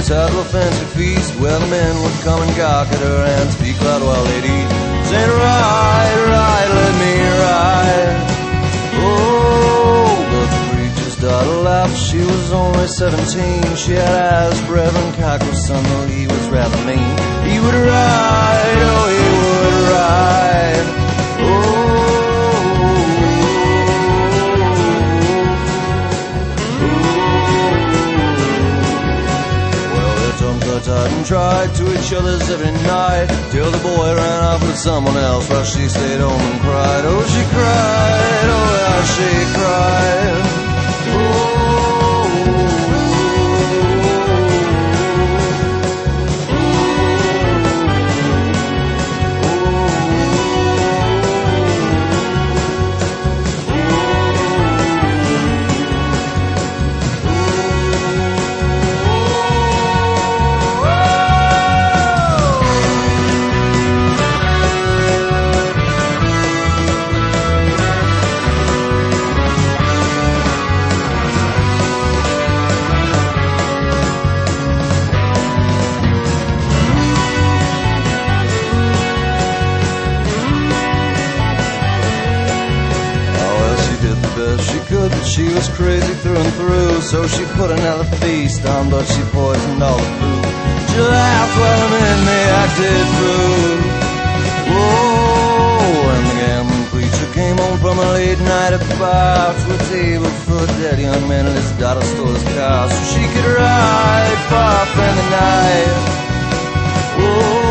ladies had a fancy feast where the men would come and gawk at her and speak loud while they'd eat, saying, "Ride, ride, let me ride." Oh, but the preacher's daughter laughed. She was only 17. She had eyes for Reverend Cocker's son, though he was rather mean. He would ride, oh, he would ride. Tied and tried to each other's every night, till the boy ran off with someone else while she stayed home and cried. Oh, she cried, oh, how she cried. She was crazy through and through, so she put another feast on, but she poisoned all the food. She laughed while the men acted through. Whoa, and the gambling preacher came home from a late night about to a table full of dead young men, and his daughter stole his car so she could ride far from the night. Whoa.